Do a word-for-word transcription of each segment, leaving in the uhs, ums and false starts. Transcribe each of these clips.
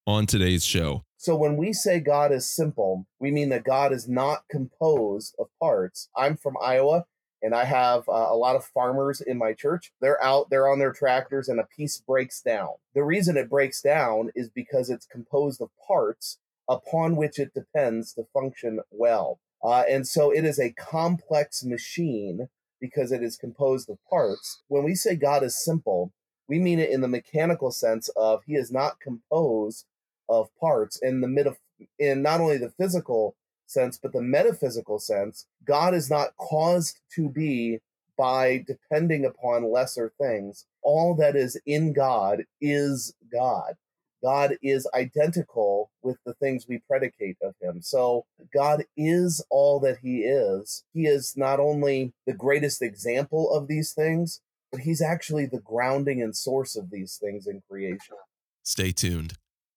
on today's show. So when we say God is simple, we mean that God is not composed of parts. I'm from Iowa, and I have uh, a lot of farmers in my church. They're out, they're on their tractors, and a piece breaks down. The reason it breaks down is because it's composed of parts upon which it depends to function well. Uh, and so it is a complex machine because it is composed of parts. When we say God is simple, we mean it in the mechanical sense of he is not composed of parts. In the mid in not only the physical sense, but the metaphysical sense, God is not caused to be by depending upon lesser things. All that is in God is God. God is identical with the things we predicate of him. So God is all that he is. He is not only the greatest example of these things, but he's actually the grounding and source of these things in creation. Stay tuned.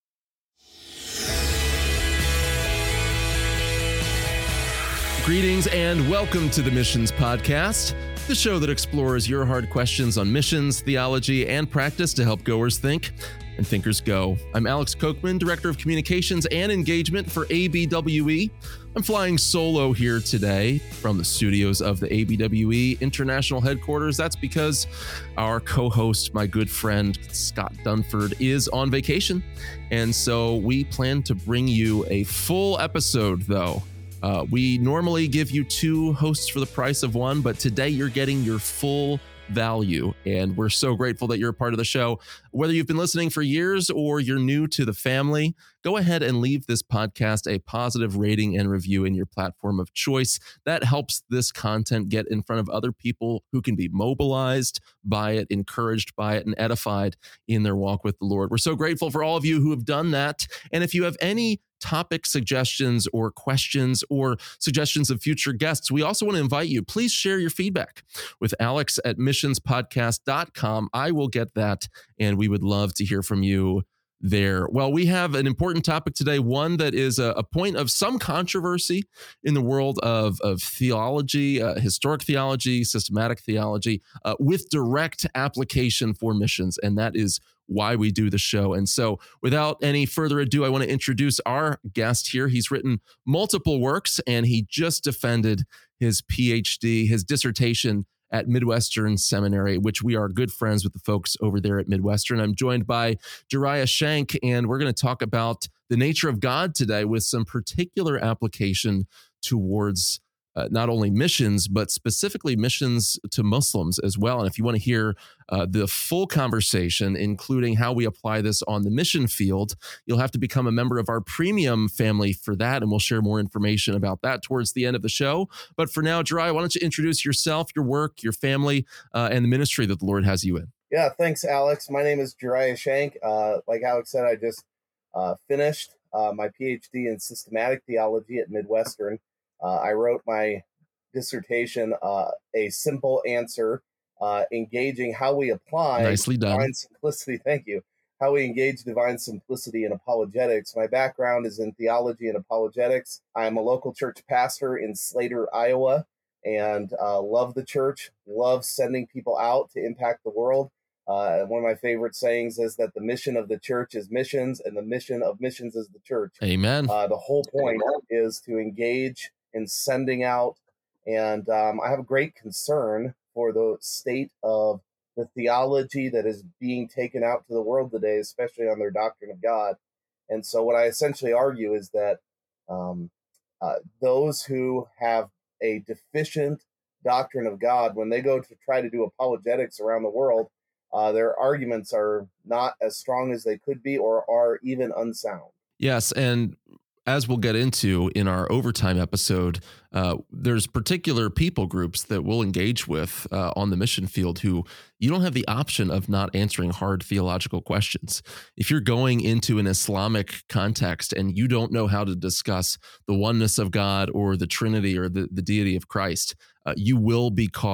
Greetings and welcome to the Missions Podcast, the show that explores your hard questions on missions, theology, and practice to help goers think and thinkers go. I'm Alex Kochman, Director of Communications and Engagement for A B W E. I'm flying solo here today from the studios of the A B W E International Headquarters. That's because our co-host, my good friend Scott Dunford, is on vacation. And so we plan to bring you a full episode, though. Uh, we normally give you two hosts for the price of one, but today you're getting your full value, and we're so grateful that you're a part of the show. Whether you've been listening for years or you're new to the family, go ahead and leave this podcast a positive rating and review in your platform of choice. That helps this content get in front of other people who can be mobilized by it, encouraged by it, and edified in their walk with the Lord. We're so grateful for all of you who have done that. And if you have any topic suggestions or questions or suggestions of future guests, we also want to invite you. Please share your feedback with Alex at missions podcast dot com. I will get that, and we would love to hear from you there. Well, we have an important topic today, one that is a, a point of some controversy in the world of, of theology, uh, historic theology, systematic theology, uh, with direct application for missions, and that is why we do the show. And so without any further ado, I want to introduce our guest here. He's written multiple works, and he just defended his P H D, his dissertation at Midwestern Seminary, which we are good friends with the folks over there at Midwestern. I'm joined by Jeriah Shank, and we're going to talk about the nature of God today with some particular application towards Uh, not only missions, but specifically missions to Muslims as well. And if you want to hear uh, the full conversation, including how we apply this on the mission field, you'll have to become a member of our premium family for that. And we'll share more information about that towards the end of the show. But for now, Jeriah, why don't you introduce yourself, your work, your family, uh, and the ministry that the Lord has you in? Yeah, thanks, Alex. My name is Jeriah Shank. Uh, like Alex said, I just uh, finished uh, my P H D in systematic theology at Midwestern. Uh, I wrote my dissertation, uh, A Simple Answer, uh, engaging how we apply Nicely done. divine simplicity. Thank you. How we engage divine simplicity in apologetics. My background is in theology and apologetics. I'm a local church pastor in Slater, Iowa, and uh, love the church, love sending people out to impact the world. Uh, one of my favorite sayings is that the mission of the church is missions, and the mission of missions is the church. Amen. Uh, the whole point is to engage in sending out. And um, I have a great concern for the state of the theology that is being taken out to the world today, especially on their doctrine of God. And so what I essentially argue is that um, uh, those who have a deficient doctrine of God, when they go to try to do apologetics around the world, uh, their arguments are not as strong as they could be, or are even unsound. Yes, and as we'll get into in our overtime episode, uh, there's particular people groups that we'll engage with uh, on the mission field who you don't have the option of not answering hard theological questions. If you're going into an Islamic context and you don't know how to discuss the oneness of God or the Trinity or the, the deity of Christ, uh, you will be caught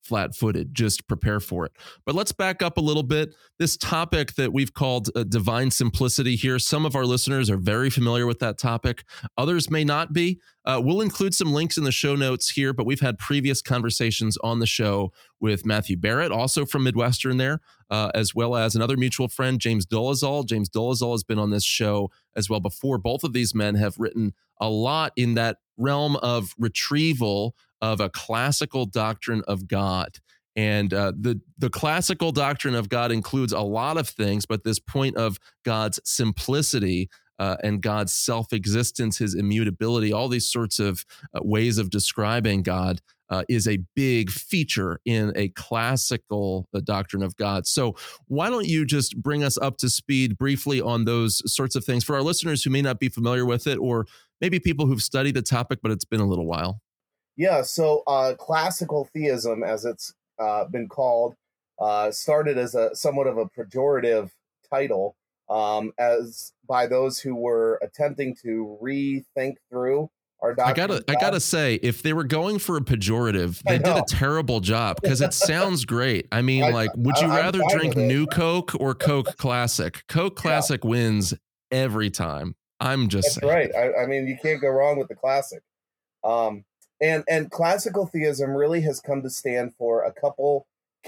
flat footed. Just prepare for it. But let's back up a little bit. This topic that we've called uh, divine simplicity here, some of our listeners are very familiar with that topic. Others may not be. Uh, we'll include some links in the show notes here, but we've had previous conversations on the show with Matthew Barrett, also from Midwestern there, uh, as well as another mutual friend, James Dolezal. James Dolezal has been on this show as well before. Both of these men have written a lot in that realm of retrieval of a classical doctrine of God. And uh, the, the classical doctrine of God includes a lot of things, but this point of God's simplicity uh, and God's self-existence, his immutability, all these sorts of uh, ways of describing God uh, is a big feature in a classical uh, doctrine of God. So why don't you just bring us up to speed briefly on those sorts of things for our listeners who may not be familiar with it, or maybe people who've studied the topic, but it's been a little while. Yeah, so uh, classical theism, as it's uh, been called, uh, started as a somewhat of a pejorative title um, as by those who were attempting to rethink through our doctrine. I gotta, I gotta say, if they were going for a pejorative, they did a terrible job because it sounds great. I mean, I, like, would you I, rather drink New Coke or Coke Classic? Coke Classic yeah. wins every time. I'm just That's saying. right. I, I mean, you can't go wrong with the classic. Um, And and classical theism really has come to stand for a couple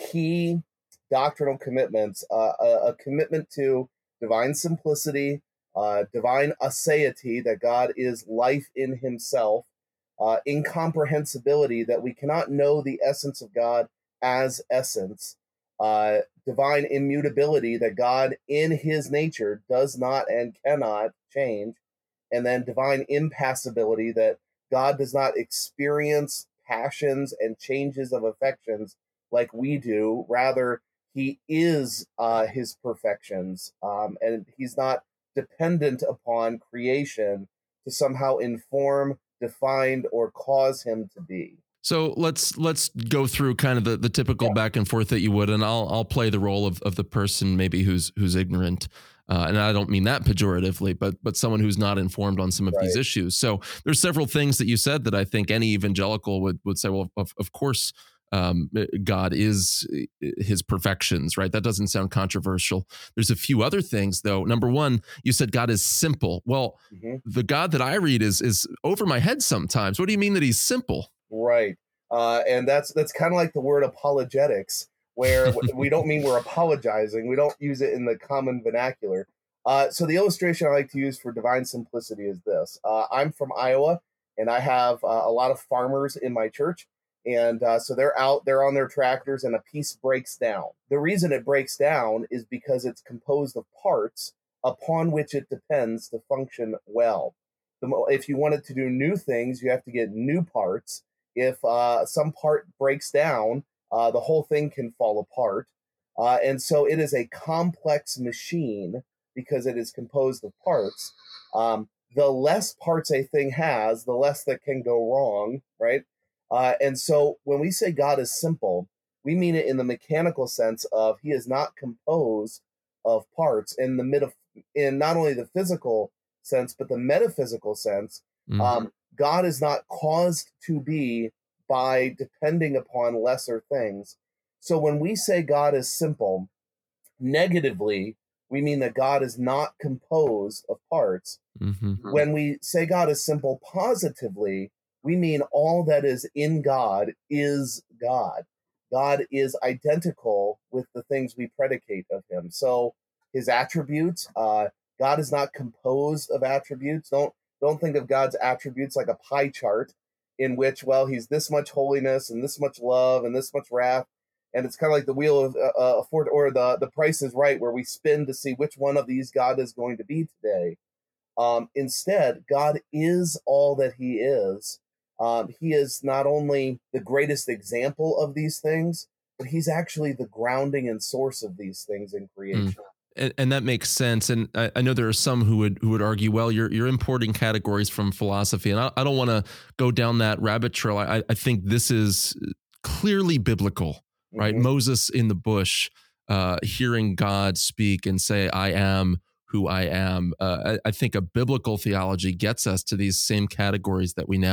key doctrinal commitments: uh, a, a commitment to divine simplicity, uh, divine aseity, that God is life in himself, uh, incomprehensibility, that we cannot know the essence of God as essence, uh, divine immutability, that God in his nature does not and cannot change, and then divine impassibility, that God does not experience passions and changes of affections like we do. Rather, he is uh, his perfections, um, and he's not dependent upon creation to somehow inform, define, or cause him to be. So let's let's go through kind of the, the typical yeah. back and forth that you would, and I'll I'll play the role of, of the person maybe who's who's ignorant. Uh, and I don't mean that pejoratively, but but someone who's not informed on some of right. these issues. So there's several things that you said that I think any evangelical would would say, well, of, of course, um, God is his perfections, right? That doesn't sound controversial. There's a few other things, though. Number one, you said God is simple. Well, mm-hmm. the God that I read is is over my head sometimes. What do you mean that he's simple? Right. Uh, and that's that's kind of like the word apologetics, where we don't mean we're apologizing. We don't use it in the common vernacular. Uh, so the illustration I like to use for divine simplicity is this. Uh, I'm from Iowa, and I have uh, a lot of farmers in my church. And uh, so they're out, they're on their tractors, and a piece breaks down. The reason it breaks down is because it's composed of parts upon which it depends to function well. The mo- if you wanted to do new things, you have to get new parts. If uh, some part breaks down, uh, the whole thing can fall apart. Uh, and so it is a complex machine because it is composed of parts. Um, the less parts a thing has, the less that can go wrong, right? Uh, and so when we say God is simple, we mean it in the mechanical sense of he is not composed of parts in the mid- in not only the physical sense, but the metaphysical sense. Mm-hmm. Um, God is not caused to be by depending upon lesser things. So when we say God is simple, negatively, we mean that God is not composed of parts. Mm-hmm. When we say God is simple positively, we mean all that is in God is God. God is identical with the things we predicate of him. So his attributes, uh, God is not composed of attributes. Don't don't think of God's attributes like a pie chart in which, well, he's this much holiness and this much love and this much wrath. And it's kind of like the wheel of uh, uh, Ford, or the, the Price is Right, where we spin to see which one of these God is going to be today. Um, instead, God is all that he is. Um, he is not only the greatest example of these things, but he's actually the grounding and source of these things in creation. Mm. And, and that makes sense. And I, I know there are some who would who would argue, well, you're you're importing categories from philosophy, and I, I don't want to go down that rabbit trail. I, I think this is clearly biblical, right? Mm-hmm. Moses in the bush, uh, hearing God speak and say, "I am who I am." Uh, I, I think a biblical theology gets us to these same categories that we now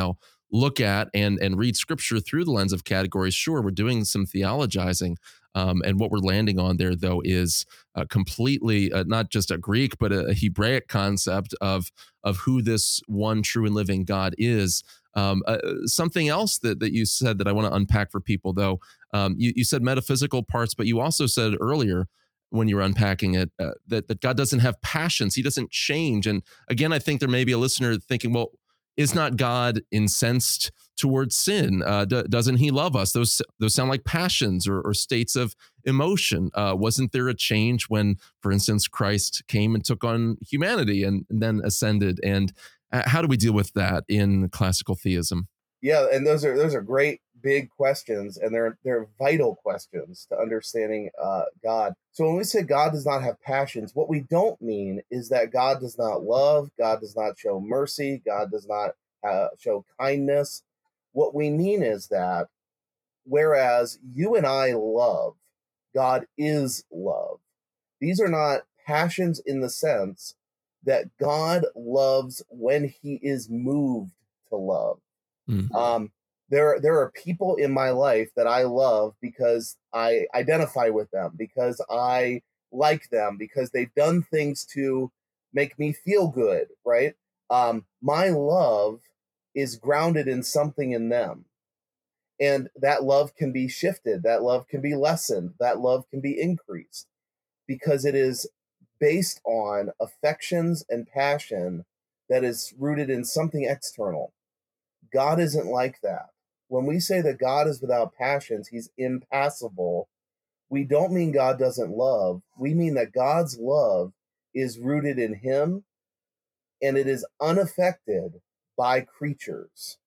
look at and and read scripture through the lens of categories, sure, we're doing some theologizing. Um, and what we're landing on there, though, is uh, completely uh, not just a Greek, but a, a Hebraic concept of of who this one true and living God is. Um, uh, something else that that you said that I want to unpack for people, though, um, you, you said metaphysical parts, but you also said earlier when you were unpacking it uh, that that God doesn't have passions, He doesn't change. And again, I think there may be a listener thinking, well, is not God incensed towards sin? Uh, d- doesn't He love us? Those those sound like passions or, or states of emotion. Uh, wasn't there a change when, for instance, Christ came and took on humanity and, and then ascended? And uh, how do we deal with that in classical theism? Yeah, and those are those are great big questions, and they're they're vital questions to understanding uh, God. So when we say God does not have passions, what we don't mean is that God does not love, God does not show mercy, God does not uh, show kindness. What we mean is that whereas you and I love, God is love. These are not passions in the sense that God loves when He is moved to love. Mm-hmm. Um, there, there are people in my life that I love because I identify with them, because I like them, because they've done things to make me feel good, right? Um, my love is grounded in something in them. And that love can be shifted, that love can be lessened, that love can be increased, because it is based on affections and passion that is rooted in something external. God isn't like that. When we say that God is without passions, He's impassible, we don't mean God doesn't love. We mean that God's love is rooted in Him, and it is unaffected by creatures.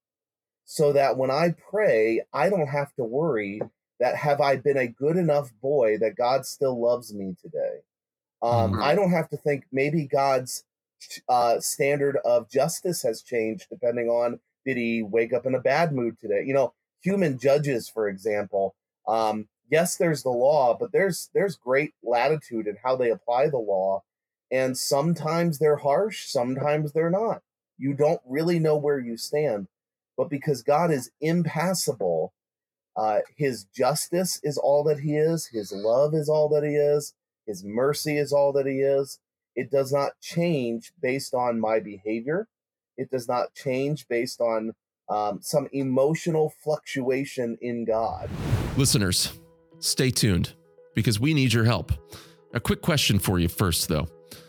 So that when I pray, I don't have to worry that have I been a good enough boy that God still loves me today. Um, mm-hmm. I don't have to think maybe God's uh, standard of justice has changed depending on, did He wake up in a bad mood today? You know, human judges, for example, um, yes, there's the law, but there's there's great latitude in how they apply the law. And sometimes they're harsh, sometimes they're not. You don't really know where you stand. But because God is impassible, uh, His justice is all that He is, His love is all that He is, His mercy is all that He is. It does not change based on my behavior. It does not change based on um, some emotional fluctuation in God. Listeners, stay tuned because we need your help. A quick question for you first, though.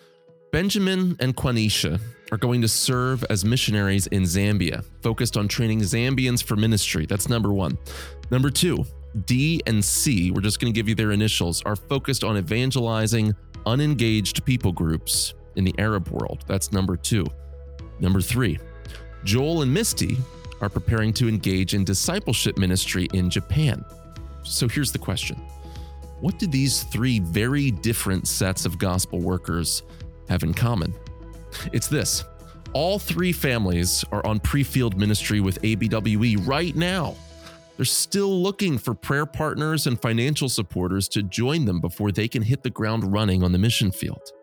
Benjamin and Quanisha are going to serve as missionaries in Zambia, focused on training Zambians for ministry. That's number one. Number two, D and C, we're just going to give you their initials, are focused on evangelizing unengaged people groups in the Arab world. That's number two. Number three, Joel and Misty are preparing to engage in discipleship ministry in Japan. So here's the question. What do these three very different sets of gospel workers have in common? It's this. All three families are on pre-field ministry with A B W E right now. They're still looking for prayer partners and financial supporters to join them before they can hit the ground running on the mission field.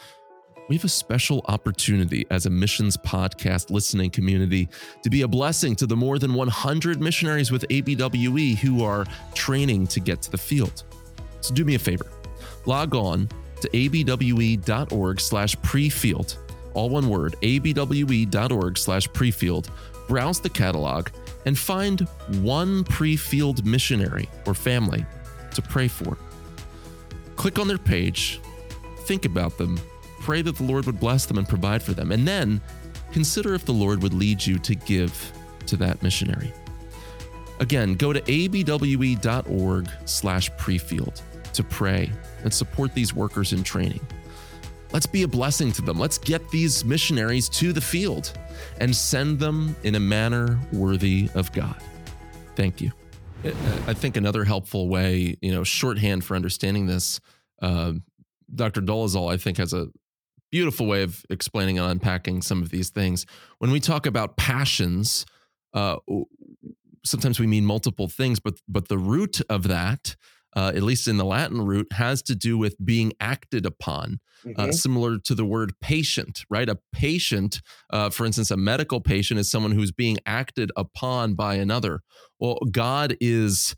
We have a special opportunity as a missions podcast listening community to be a blessing to the more than one hundred missionaries with A B W E who are training to get to the field. So do me a favor. Log on to abwe.org slash prefield. All one word, abwe.org slash prefield. Browse the catalog and find one pre-field missionary or family to pray for. Click on their page, think about them, pray that the Lord would bless them and provide for them, and then consider if the Lord would lead you to give to that missionary. Again, go to abwe.org slash prefield to pray and support these workers in training. Let's be a blessing to them. Let's get these missionaries to the field and send them in a manner worthy of God. Thank you. I think another helpful way, you know, shorthand for understanding this, uh, Doctor Dolezal, I think, has a beautiful way of explaining and unpacking some of these things. When we talk about passions, uh, sometimes we mean multiple things, but but the root of that uh, at least in the Latin root, has to do with being acted upon, uh, hmm similar to the word patient, right? A patient, uh, for instance, a medical patient is someone who's being acted upon by another. Well, God is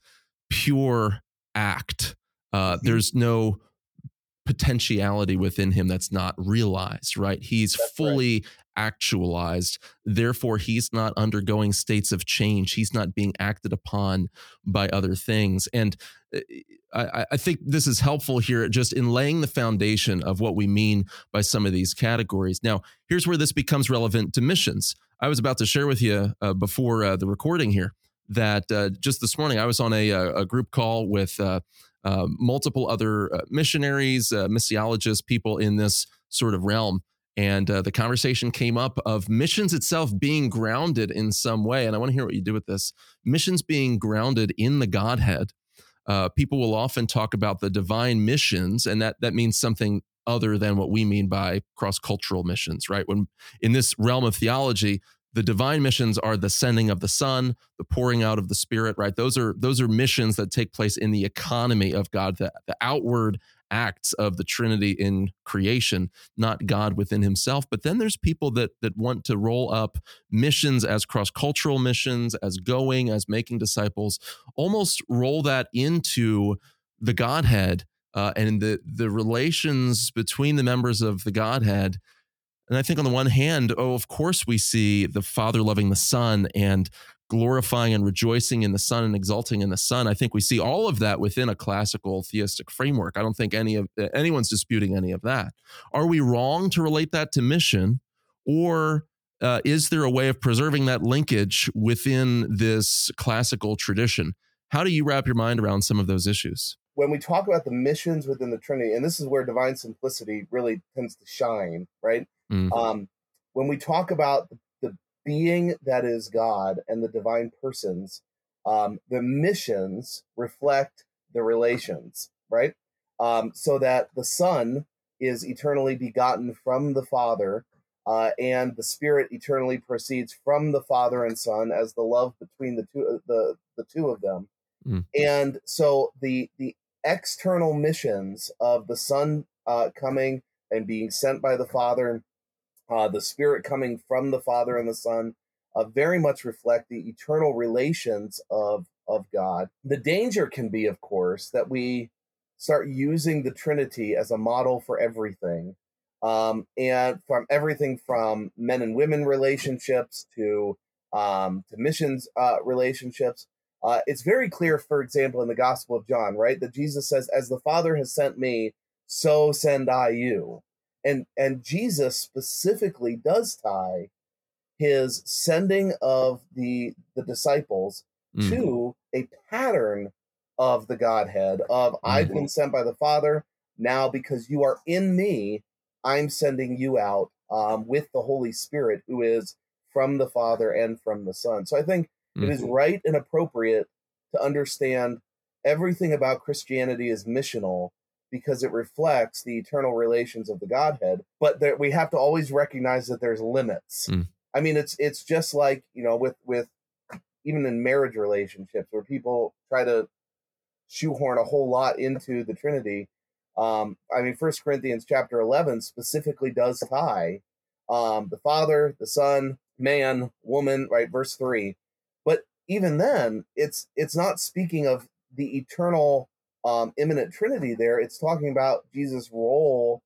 pure act. Uh, hmm there's no potentiality within him that's not realized, right? He's That's right. fully actualized. Therefore, he's not undergoing states of change. He's not being acted upon by other things. And uh, I, I think this is helpful here just in laying the foundation of what we mean by some of these categories. Now, here's where this becomes relevant to missions. I was about to share with you uh, before uh, the recording here that uh, just this morning I was on a, a group call with uh, uh, multiple other uh, missionaries, uh, missiologists, people in this sort of realm. And uh, the conversation came up of missions itself being grounded in some way. And I want to hear what you do with this. Missions being grounded in the Godhead. Uh, people will often talk about the divine missions, and that, that means something other than what we mean by cross-cultural missions, right? When in this realm of theology, the divine missions are the sending of the Son, the pouring out of the Spirit, right? Those are those are missions that take place in the economy of God, the, the outward acts of the Trinity in creation, not God within himself. But then there's people that that want to roll up missions as cross-cultural missions, as going, as making disciples, almost roll that into the Godhead uh, and the the relations between the members of the Godhead. And I think on the one hand, oh, of course, we see the Father loving the Son and glorifying and rejoicing in the Son and exalting in the Son. I think we see all of that within a classical theistic framework. I don't think any of anyone's disputing any of that. Are we wrong to relate that to mission, or uh, is there a way of preserving that linkage within this classical tradition? How do you wrap your mind around some of those issues? When we talk about the missions within the Trinity, and this is where divine simplicity really tends to shine, right? Mm, Um, when we talk about the being that is God and the divine persons, um, the missions reflect the relations, right? Um, so that the Son is eternally begotten from the Father, uh, and the Spirit eternally proceeds from the Father and Son as the love between the two, the the two of them. mm, And so the the external missions of the Son uh, coming and being sent by the Father, uh, the Spirit coming from the Father and the Son, uh, very much reflect the eternal relations of of God. The danger can be, of course, that we start using the Trinity as a model for everything, um, and from everything from men and women relationships to um, to missions uh, relationships. Uh, it's very clear, for example, in the Gospel of John, right, that Jesus says, "As the Father has sent me, so send I you." And and Jesus specifically does tie his sending of the the disciples mm, to a pattern of the Godhead of I've mm, been sent by the Father. Now, because you are in me, I'm sending you out um, with the Holy Spirit, who is from the Father and from the Son. So I think it mm. is right and appropriate to understand everything about Christianity is missional because it reflects the eternal relations of the Godhead, but that we have to always recognize that there's limits. Mm. I mean, it's it's just like, you know, with with even in marriage relationships where people try to shoehorn a whole lot into the Trinity. Um, I mean, First Corinthians chapter eleven specifically does tie um, the Father, the Son, man, woman, right? Verse three. But even then, it's it's not speaking of the eternal um, imminent Trinity there. It's talking about Jesus' role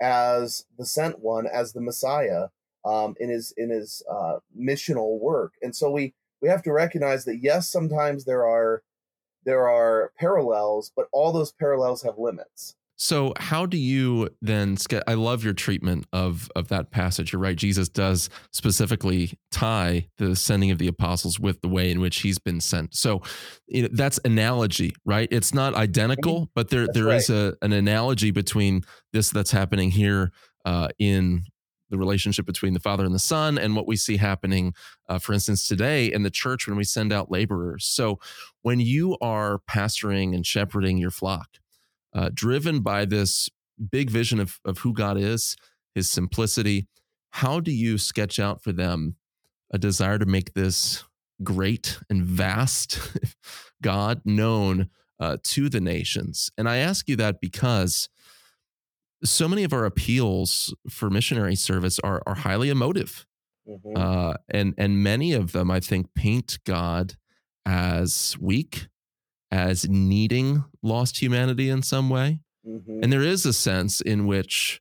as the sent one, as the Messiah um, in his in his uh, missional work. And so we we have to recognize that yes, sometimes there are there are parallels, but all those parallels have limits. So how do you then ske- I love your treatment of of that passage. You're right. Jesus does specifically tie the sending of the apostles with the way in which he's been sent. So you know, that's analogy, right? It's not identical, but there That's there right. is a an analogy between this that's happening here uh, in the relationship between the Father and the Son and what we see happening, uh, for instance, today in the church when we send out laborers. So when you are pastoring and shepherding your flock, uh, driven by this big vision of, of who God is, his simplicity, how do you sketch out for them a desire to make this great and vast God known uh, to the nations. And I ask you that because so many of our appeals for missionary service are, are highly emotive. Mm-hmm. Uh, and, and many of them, I think, paint God as weak, as needing lost humanity in some way. Mm-hmm. And there is a sense in which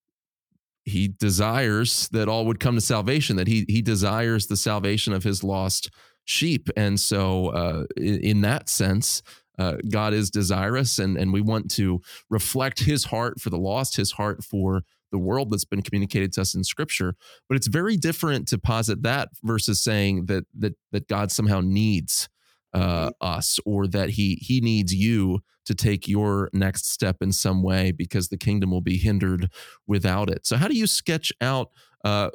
he desires that all would come to salvation, that he he desires the salvation of his lost sheep. And so uh, in, in that sense, uh, God is desirous, and, and we want to reflect his heart for the lost, his heart for the world that's been communicated to us in Scripture. But it's very different to posit that versus saying that that that God somehow needs uh, us, or that he he needs you to take your next step in some way because the kingdom will be hindered without it. So how do you sketch out uh,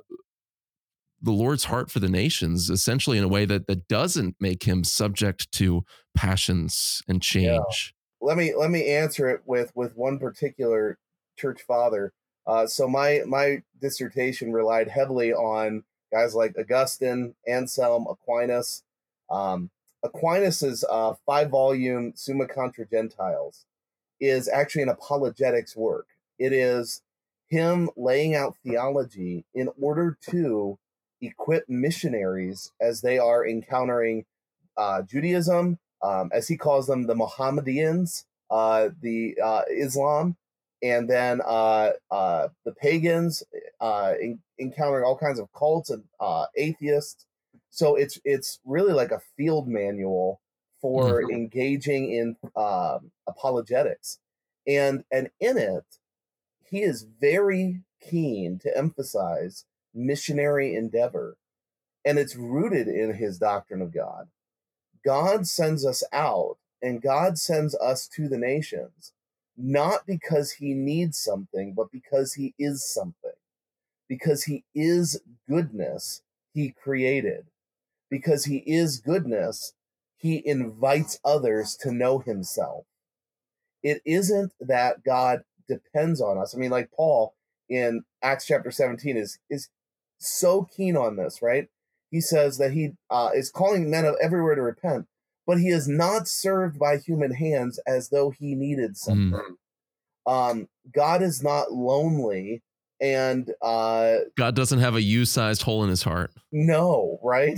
the Lord's heart for the nations, essentially in a way that that doesn't make him subject to passions and change? Yeah. Let me let me answer it with with one particular church father. Uh, so my my dissertation relied heavily on guys like Augustine, Anselm, Aquinas. Um, Aquinas's uh, five-volume Summa Contra Gentiles is actually an apologetics work. It is him laying out theology in order to equip missionaries as they are encountering uh, Judaism, um, as he calls them, the Mohammedans, uh, the uh, Islam, and then uh, uh, the pagans, uh, in, encountering all kinds of cults and uh, atheists. So it's it's really like a field manual for mm-hmm. engaging in um, apologetics, and and in it, he is very keen to emphasize missionary endeavor, and it's rooted in his doctrine of God. God sends us out, and God sends us to the nations, not because he needs something, but because he is something, because he is goodness he created. Because he is goodness, he invites others to know himself. It isn't that God depends on us. I mean, like Paul in Acts chapter seventeen is is so keen on this, right? He says that he uh, is calling men of everywhere to repent, but he is not served by human hands as though he needed something. Mm. Um, God is not lonely, and uh, God doesn't have a U-sized hole in his heart. No, right?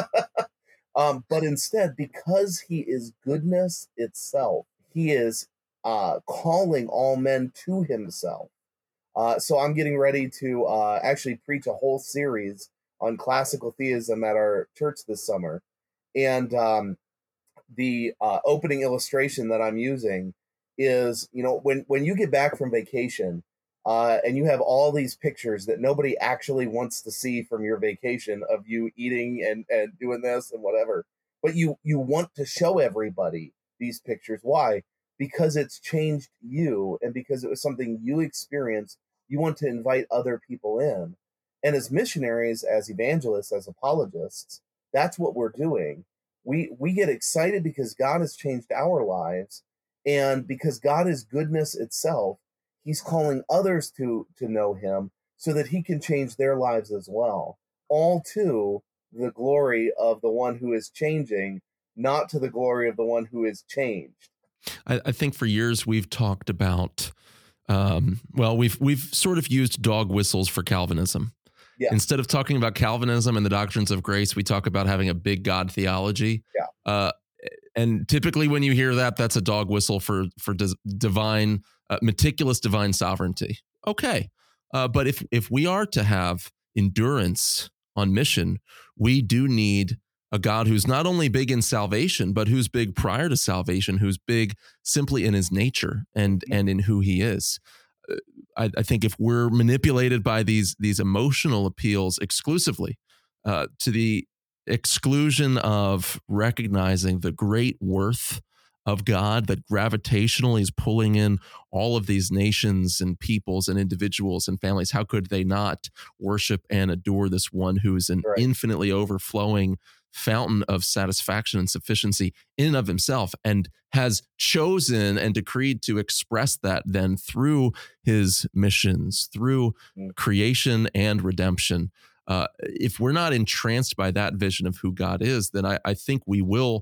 um, but instead, because he is goodness itself, he is uh, calling all men to himself. Uh, so I'm getting ready to uh, actually preach a whole series on classical theism at our church this summer. And um, the uh, opening illustration that I'm using is, you know, when, when you get back from vacation, Uh, and you have all these pictures that nobody actually wants to see from your vacation of you eating and, and doing this and whatever. But you, you want to show everybody these pictures. Why? Because it's changed you, and because it was something you experienced. You want to invite other people in. And as missionaries, as evangelists, as apologists, that's what we're doing. We, we get excited because God has changed our lives, and because God is goodness itself. He's calling others to, to know him so that he can change their lives as well, all to the glory of the one who is changing, not to the glory of the one who is changed. I, I think for years we've talked about, um, well, we've we've sort of used dog whistles for Calvinism. Yeah. Instead of talking about Calvinism and the doctrines of grace, we talk about having a big God theology. Yeah. Uh, and typically when you hear that, that's a dog whistle for for dis- divine Uh, meticulous divine sovereignty. Okay. Uh, but if if we are to have endurance on mission, we do need a God who's not only big in salvation, but who's big prior to salvation, who's big simply in his nature and and in who he is. Uh, I, I think if we're manipulated by these these emotional appeals exclusively uh, to the exclusion of recognizing the great worth of God that gravitationally is pulling in all of these nations and peoples and individuals and families, how could they not worship and adore this one who is an right. infinitely overflowing fountain of satisfaction and sufficiency in and of himself, and has chosen and decreed to express that then through his missions, through mm. creation and redemption. Uh, if we're not entranced by that vision of who God is, then I, I think we will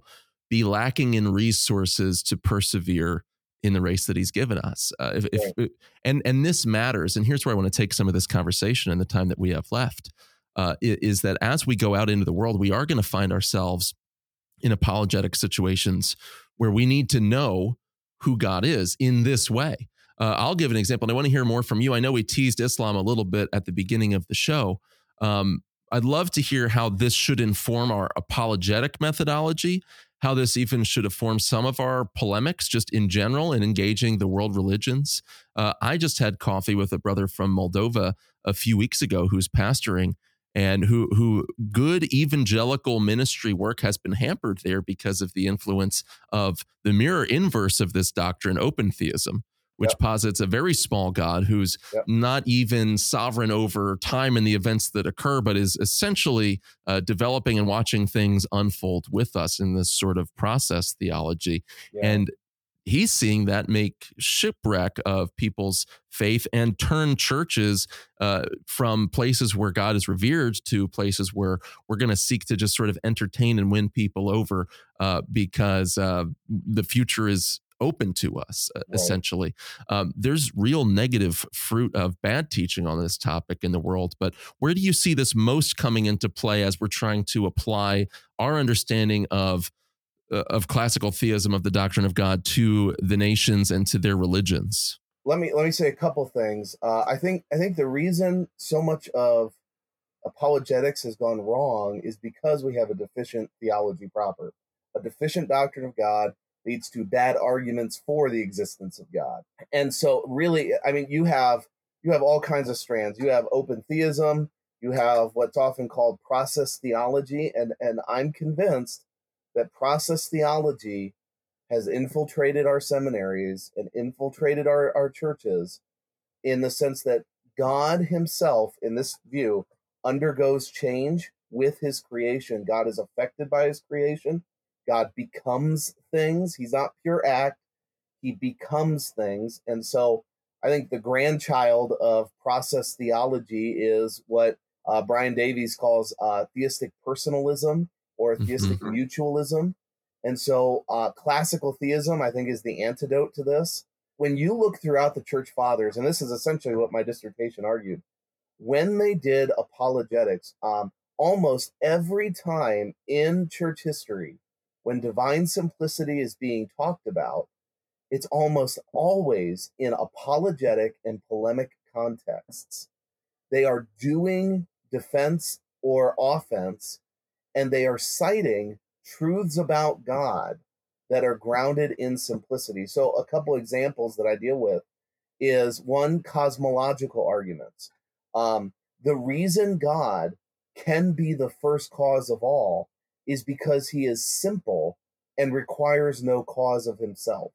be lacking in resources to persevere in the race that he's given us. Uh, if, if, Right. and and this matters. And here's where I want to take some of this conversation in the time that we have left. Uh, is that as we go out into the world, we are going to find ourselves in apologetic situations where we need to know who God is in this way. Uh, I'll give an example, and I want to hear more from you. I know we teased Islam a little bit at the beginning of the show. Um, I'd love to hear how this should inform our apologetic methodology, how this even should inform some of our polemics just in general in engaging the world religions. Uh, I just had coffee with a brother from Moldova a few weeks ago who's pastoring, and who who good evangelical ministry work has been hampered there because of the influence of the mirror inverse of this doctrine, open theism, which Yep. posits a very small God who's Yep. not even sovereign over time and the events that occur, but is essentially uh, developing and watching things unfold with us in this sort of process theology. Yeah. And he's seeing that make shipwreck of people's faith and turn churches uh, from places where God is revered to places where we're going to seek to just sort of entertain and win people over uh, because uh, the future is open to us, uh, Right. essentially. Um, there's real negative fruit of bad teaching on this topic in the world, but where do you see this most coming into play as we're trying to apply our understanding of uh, of classical theism of the doctrine of God to the nations and to their religions? Let me let me say a couple things. Uh, I think I think the reason so much of apologetics has gone wrong is because we have a deficient theology proper. A deficient doctrine of God leads to bad arguments for the existence of God. And so really, I mean, you have you have all kinds of strands. You have open theism, you have what's often called process theology, and and I'm convinced that process theology has infiltrated our seminaries and infiltrated our, our churches in the sense that God himself, in this view, undergoes change with his creation. God is affected by his creation. God becomes things. He's not pure act. He becomes things. And so I think the grandchild of process theology is what uh, Brian Davies calls uh, theistic personalism or theistic Mhm. mutualism. And so uh, classical theism, I think, is the antidote to this. When you look throughout the church fathers, and this is essentially what my dissertation argued, when they did apologetics, um, almost every time in church history, when divine simplicity is being talked about, it's almost always in apologetic and polemic contexts. They are doing defense or offense, and they are citing truths about God that are grounded in simplicity. So a couple examples that I deal with is one, cosmological arguments. Um, the reason God can be the first cause of all is because he is simple and requires no cause of himself.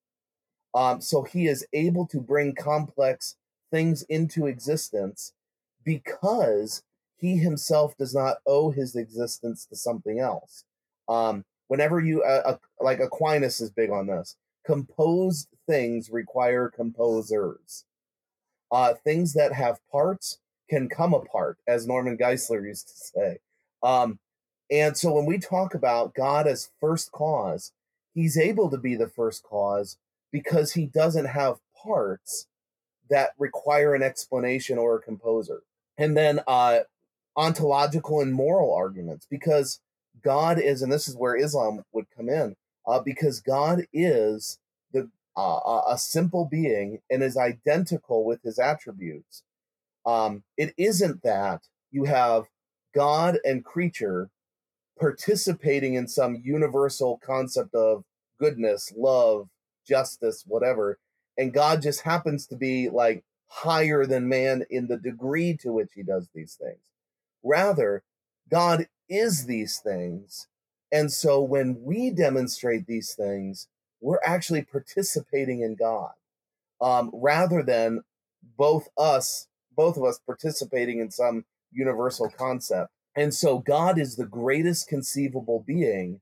Um, so he is able to bring complex things into existence because he himself does not owe his existence to something else. Um, whenever you, uh, uh, like Aquinas is big on this, composed things require composers. Uh, things that have parts can come apart, as Norman Geisler used to say. Um, and so when we talk about God as first cause, he's able to be the first cause because he doesn't have parts that require an explanation or a composer. And then uh, ontological and moral arguments, because God is, and this is where Islam would come in, uh, because God is the uh, a simple being and is identical with his attributes. Um, it isn't that you have God and creature participating in some universal concept of goodness, love, justice, whatever, and God just happens to be like higher than man in the degree to which he does these things. Rather, God is these things. And so when we demonstrate these things, we're actually participating in God, um, rather than both us, both of us participating in some universal concept. And so God is the greatest conceivable being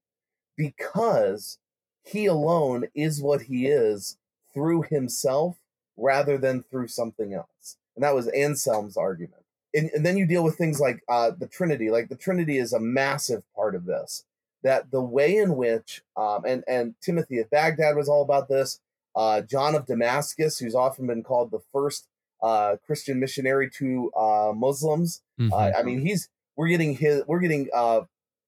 because he alone is what he is through himself rather than through something else. And that was Anselm's argument. And, and then you deal with things like uh, the Trinity. Like the Trinity is a massive part of this. that the way in which, um, and, and Timothy of Baghdad was all about this, uh, John of Damascus, who's often been called the first uh, Christian missionary to uh, Muslims. Mm-hmm. Uh, I mean, he's we're getting his we're getting uh,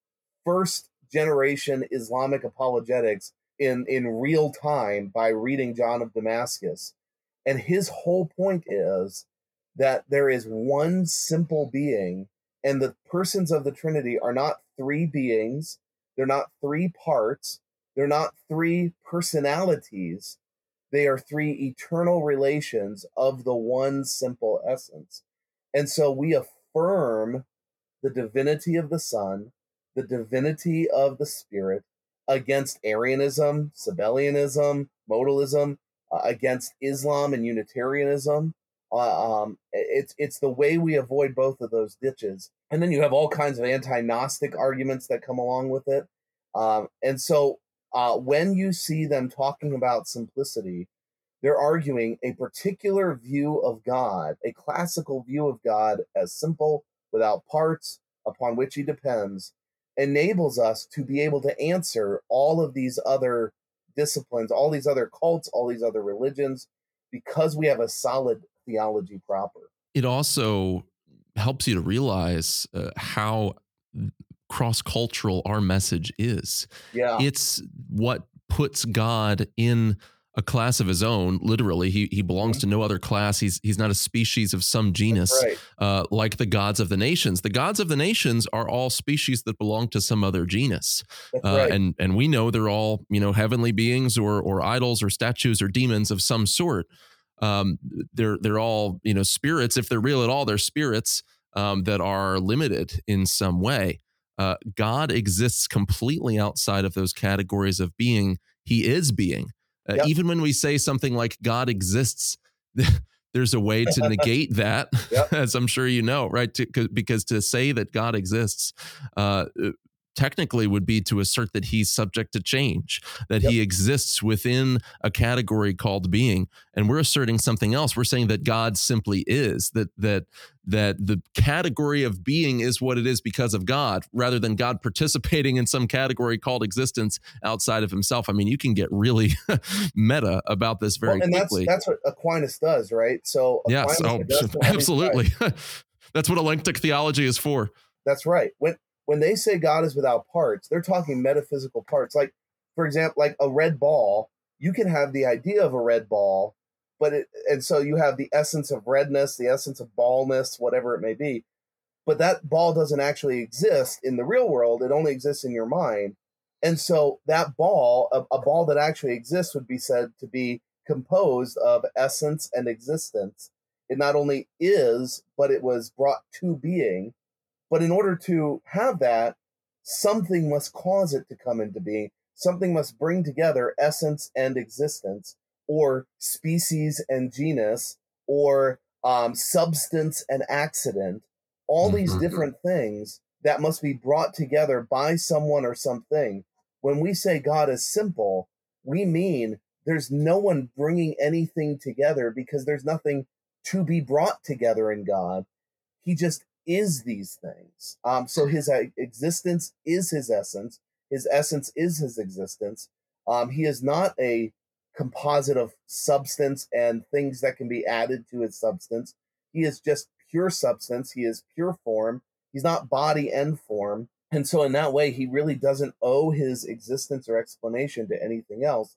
first generation Islamic apologetics in in real time by reading John of Damascus, and his whole point is that there is one simple being, and the persons of the Trinity are not three beings. They're not three parts. They're not three personalities. They are three eternal relations of the one simple essence. And so we affirm the divinity of the Son, the divinity of the Spirit, against Arianism, Sabellianism, modalism, uh, against Islam and Unitarianism. Uh, um, it's it's the way we avoid both of those ditches. And then you have all kinds of anti-Gnostic arguments that come along with it. Um, and so uh, when you see them talking about simplicity, they're arguing a particular view of God, a classical view of God as simple, without parts, upon which he depends, enables us to be able to answer all of these other disciplines, all these other cults, all these other religions, because we have a solid theology proper. It also helps you to realize uh, how cross-cultural our message is. Yeah. It's what puts God in a class of his own. Literally, he he belongs mm-hmm. to no other class. He's he's not a species of some genus, right. uh, like the gods of the nations. The gods of the nations are all species that belong to some other genus, That's uh, right. and and we know they're all, you know, heavenly beings or or idols or statues or demons of some sort. Um, they're they're all, you know, spirits. If they're real at all, they're spirits um, that are limited in some way. Uh, God exists completely outside of those categories of being. He is being. Uh, Yep. Even when we say something like God exists, there's a way to negate that, Yep. as I'm sure you know, right? To, because to say that God exists uh, technically would be to assert that he's subject to change, that Yep. he exists within a category called being. And we're asserting something else. We're saying that God simply is, that that that the category of being is what it is because of God, rather than God participating in some category called existence outside of himself. I mean, you can get really meta about this very well, and quickly. That's, that's what Aquinas does, right? So Yes, Aquinas oh, absolutely. That's what eclectic theology is for. That's right. When when they say God is without parts, they're talking metaphysical parts. Like, for example, like a red ball, you can have the idea of a red ball, but it, and so you have the essence of redness, the essence of ballness, whatever it may be. But that ball doesn't actually exist in the real world. It only exists in your mind. And so that ball, a, a ball that actually exists, would be said to be composed of essence and existence. It not only is, but it was brought to being. But in order to have that, something must cause it to come into being. Something must bring together essence and existence, or species and genus, or um, substance and accident. All these Mm-hmm. different things that must be brought together by someone or something. When we say God is simple, we mean there's no one bringing anything together, because there's nothing to be brought together in God. He just is these things. Um, so his uh, existence is his essence. His essence is his existence. Um, he is not a composite of substance and things that can be added to his substance. He is just pure substance. He is pure form. He's not body and form. And so in that way, he really doesn't owe his existence or explanation to anything else.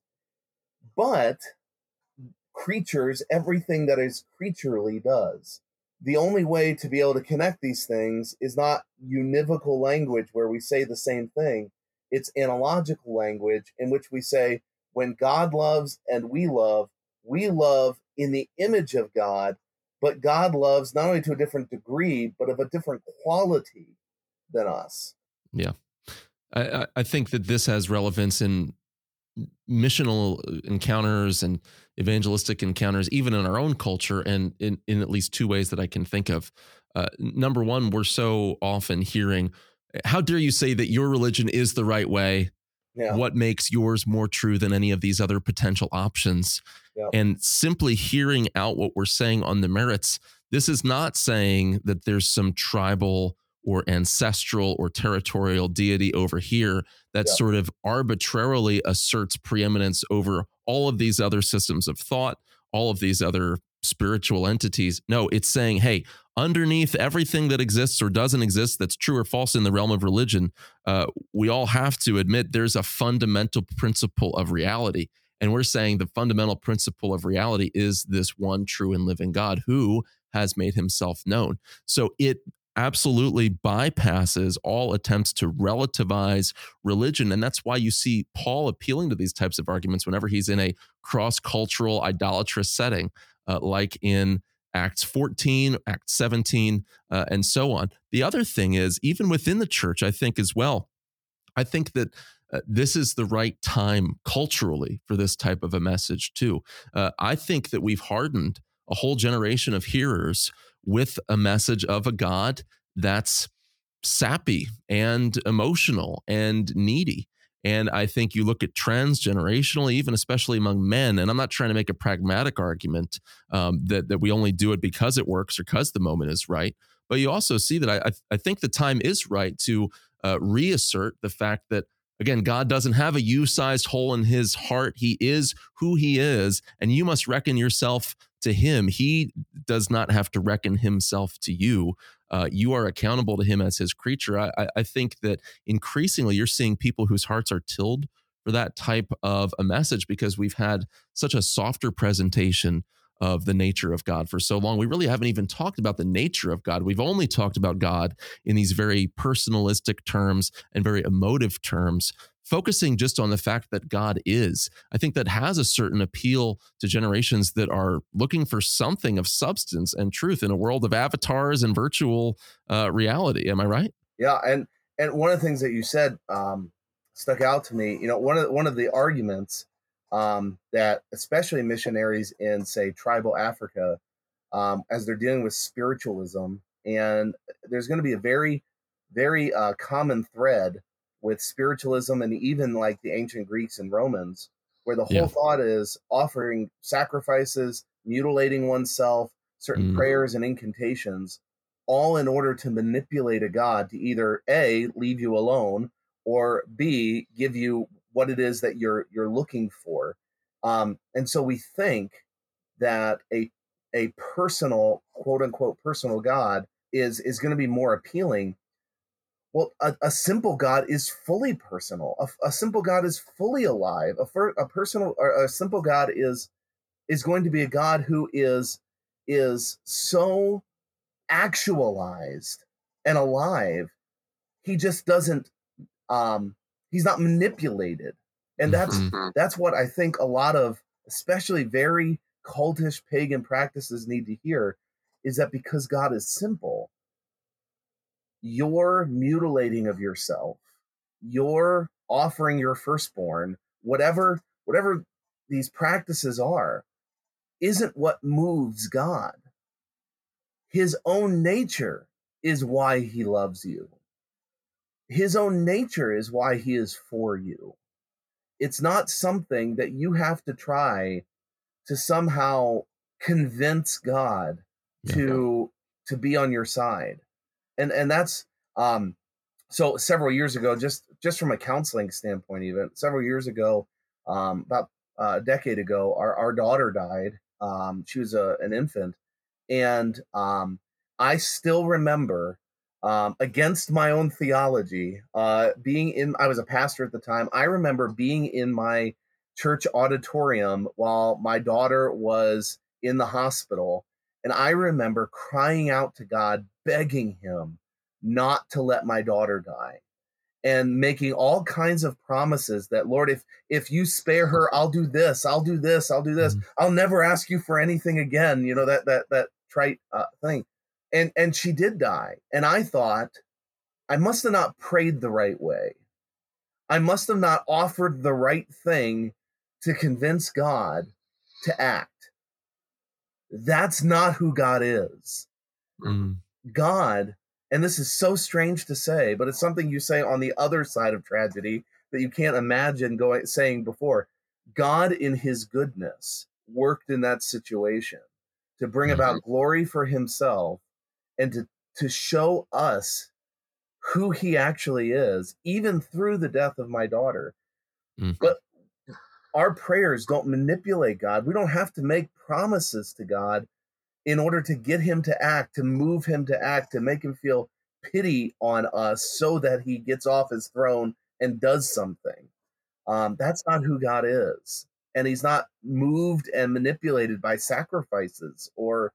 But creatures, everything that is creaturely does. The only way to be able to connect these things is not univocal language where we say the same thing. It's analogical language in which we say, when God loves and we love, we love in the image of God, but God loves not only to a different degree, but of a different quality than us. Yeah. I, I think that this has relevance in missional encounters and evangelistic encounters, even in our own culture, and in, in at least two ways that I can think of. Uh, number one, we're so often hearing, how dare you say that your religion is the right way? Yeah. What makes yours more true than any of these other potential options? Yeah. And simply hearing out what we're saying on the merits, this is not saying that there's some tribal or ancestral or territorial deity over here that Yeah. sort of arbitrarily asserts preeminence over all of these other systems of thought, all of these other spiritual entities. No, it's saying, hey, underneath everything that exists or doesn't exist that's true or false in the realm of religion, uh, we all have to admit there's a fundamental principle of reality. And we're saying the fundamental principle of reality is this one true and living God who has made himself known. So it absolutely bypasses all attempts to relativize religion. And that's why you see Paul appealing to these types of arguments whenever he's in a cross-cultural idolatrous setting, uh, like in Acts fourteen, Acts seventeen, uh, and so on. The other thing is, even within the church, I think as well, I think that uh, this is the right time culturally for this type of a message too. Uh, I think that we've hardened a whole generation of hearers with a message of a God that's sappy and emotional and needy. And I think you look at trends generationally, even especially among men, and I'm not trying to make a pragmatic argument um, that, that we only do it because it works or because the moment is right. But you also see that I, I think the time is right to uh, reassert the fact that, again, God doesn't have a you-sized hole in his heart. He is who he is, and you must reckon yourself to him. He does not have to reckon himself to you. Uh, you are accountable to him as his creature. I, I think that increasingly you're seeing people whose hearts are tilled for that type of a message because we've had such a softer presentation of the nature of God for so long. We really haven't even talked about the nature of God. We've only talked about God in these very personalistic terms and very emotive terms, focusing just on the fact that God is. I think that has a certain appeal to generations that are looking for something of substance and truth in a world of avatars and virtual uh, reality. Am I right? Yeah, and and one of the things that you said um, stuck out to me. You know, one of one of the arguments um, that especially missionaries in, say, tribal Africa, um, as they're dealing with spiritualism, and there's going to be a very, very uh, common thread with spiritualism and even like the ancient Greeks and Romans, where the whole Yeah. thought is offering sacrifices, mutilating oneself, certain Mm. prayers and incantations, all in order to manipulate a God to either A, leave you alone, or B, give you what it is that you're you're looking for. Um, and so we think that a a personal, quote unquote, personal God is is going to be more appealing. Well, a, a simple God is fully personal. A, a simple God is fully alive. A, fir, a personal, or a simple God is is going to be a God who is is so actualized and alive. He just doesn't. Um, he's not manipulated, and that's Mhm. that's what I think a lot of, especially very cultish pagan practices, need to hear, is that because God is simple, your mutilating of yourself, your offering your firstborn, whatever whatever these practices are, isn't what moves God. His own nature is why he loves you. His own nature is why he is for you. It's not something that you have to try to somehow convince God Yeah. to to be on your side. And and that's um so several years ago, just just from a counseling standpoint, even several years ago, um, about uh, a decade ago, our, our daughter died. Um, she was a, an infant, and um, I still remember, um, against my own theology, uh, being in. I was a pastor at the time. I remember being in my church auditorium while my daughter was in the hospital, and I remember crying out to God, begging him not to let my daughter die, and making all kinds of promises that, Lord, if if you spare her, I'll do this, I'll do this, I'll do this, Mhm. I'll never ask you for anything again. You know, that that that trite uh, thing. And and she did die, and I thought I must have not prayed the right way. I must have not offered the right thing to convince God to act. That's not who God is. Mm. God, and this is so strange to say, but it's something you say on the other side of tragedy that you can't imagine going saying before. God, in his goodness, worked in that situation to bring Mhm. about glory for himself and to, to show us who he actually is, even through the death of my daughter. Mm-hmm. But our prayers don't manipulate God. We don't have to make promises to God in order to get him to act, to move him to act, to make him feel pity on us so that he gets off his throne and does something. Um, that's not who God is. And he's not moved and manipulated by sacrifices or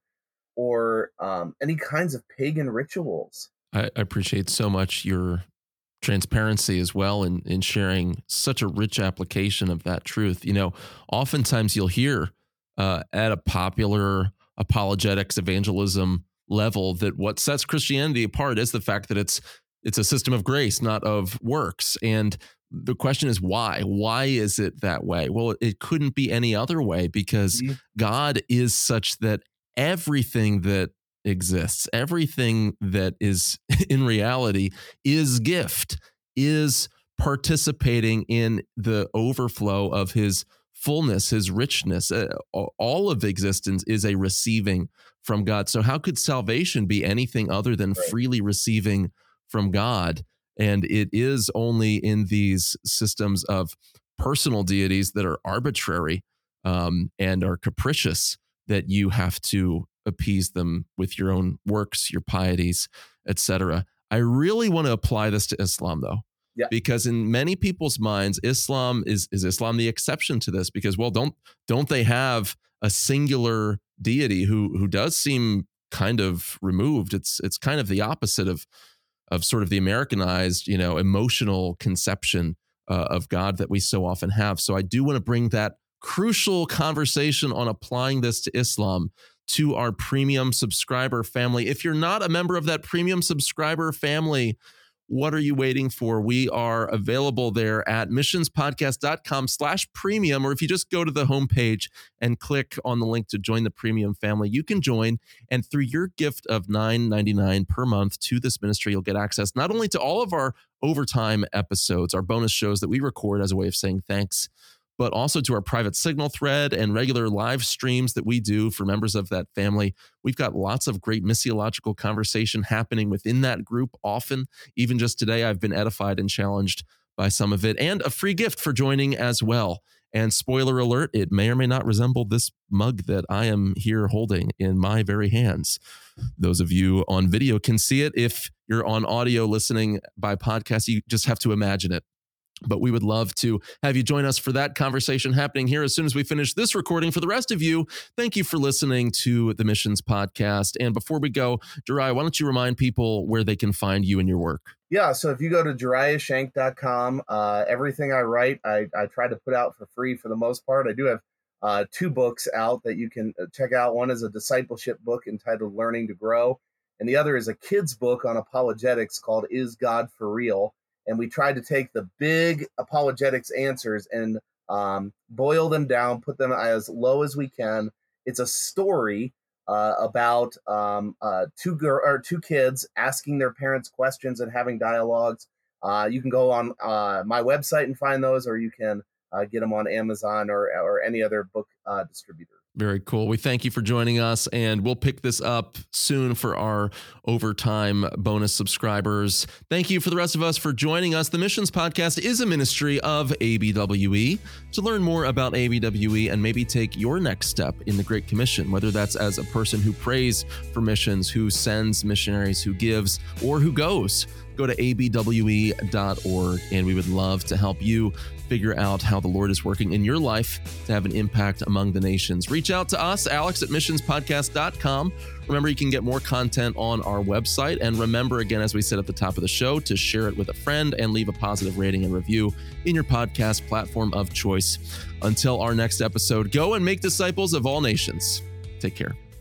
or um, any kinds of pagan rituals. I appreciate so much your transparency as well in, in sharing such a rich application of that truth. You know, oftentimes you'll hear uh, at a popular apologetics evangelism level that what sets Christianity apart is the fact that it's it's a system of grace, not of works. And the question is why? Why is it that way? Well, it couldn't be any other way, because mm-hmm. God is such that everything that exists, everything that is in reality is gift, is participating in the overflow of his fullness, his richness. Uh, all of existence is a receiving from God. So how could salvation be anything other than right. freely receiving from God? And it is only in these systems of personal deities that are arbitrary um, and are capricious that you have to appease them with your own works, your pieties, et cetera. I really want to apply this to Islam, though, yeah. because in many people's minds, Islam is is Islam the exception to this? Because, well, don't don't they have a singular deity who who does seem kind of removed? It's it's kind of the opposite of of sort of the Americanized, you know, emotional conception uh, of God that we so often have. So I do want to bring that crucial conversation on applying this to Islam to our premium subscriber family. If you're not a member of that premium subscriber family, what are you waiting for? We are available there at missionspodcast.com slash premium, or if you just go to the homepage and click on the link to join the premium family, you can join. And through your gift of nine ninety-nine per month to this ministry, you'll get access not only to all of our overtime episodes, our bonus shows that we record as a way of saying thanks, but also to our private Signal thread and regular live streams that we do for members of that family. We've got lots of great missiological conversation happening within that group often. Even just today, I've been edified and challenged by some of it, and a free gift for joining as well. And spoiler alert, it may or may not resemble this mug that I am here holding in my very hands. Those of you on video can see it. If you're on audio listening by podcast, you just have to imagine it. But we would love to have you join us for that conversation happening here as soon as we finish this recording. For the rest of you, thank you for listening to the Missions Podcast. And before we go, Jeriah, why don't you remind people where they can find you and your work? Yeah, so if you go to jeriah shank dot com, uh, everything I write, I, I try to put out for free for the most part. I do have uh, two books out that you can check out. One is a discipleship book entitled Learning to Grow, and the other is a kid's book on apologetics called Is God for Real? And we tried to take the big apologetics answers and um, boil them down, put them as low as we can. It's a story uh, about um, uh, two gir- or two kids asking their parents questions and having dialogues. Uh, you can go on uh, my website and find those, or you can uh, get them on Amazon or or any other book uh, distributor. Very cool. We thank you for joining us, and we'll pick this up soon for our overtime bonus subscribers. Thank you for the rest of us for joining us. The Missions Podcast is a ministry of A B W E. To learn more about A B W E and maybe take your next step in the Great Commission, whether that's as a person who prays for missions, who sends missionaries, who gives, or who goes, go to A B W E dot org, and we would love to help you figure out how the Lord is working in your life to have an impact among the nations. Reach out to us, Alex at missions podcast dot com. Remember, you can get more content on our website. And remember, again, as we said at the top of the show, to share it with a friend and leave a positive rating and review in your podcast platform of choice. Until our next episode, go and make disciples of all nations. Take care.